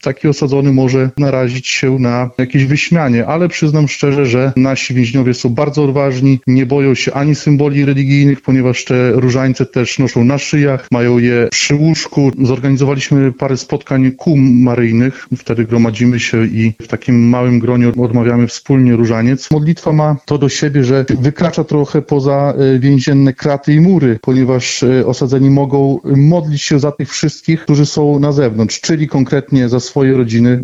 taki osadzony może narazić się na jakieś wyśmianie, ale przyznam szczerze, że nasi więźniowie są bardzo odważni, nie boją się ani symboli religijnych, ponieważ te różańce też noszą na szyjach, mają je przy łóżku. Zorganizowaliśmy parę spotkań kół maryjnych, wtedy gromadzimy się i w takim małym gronie odmawiamy wspólnie różaniec. Modlitwa ma to do siebie, że wykracza trochę poza więzienne kraty i mury, ponieważ osadzeni mogą modlić się za tych wszystkich, którzy są na zewnątrz, czyli konkretnie za swoje rodziny,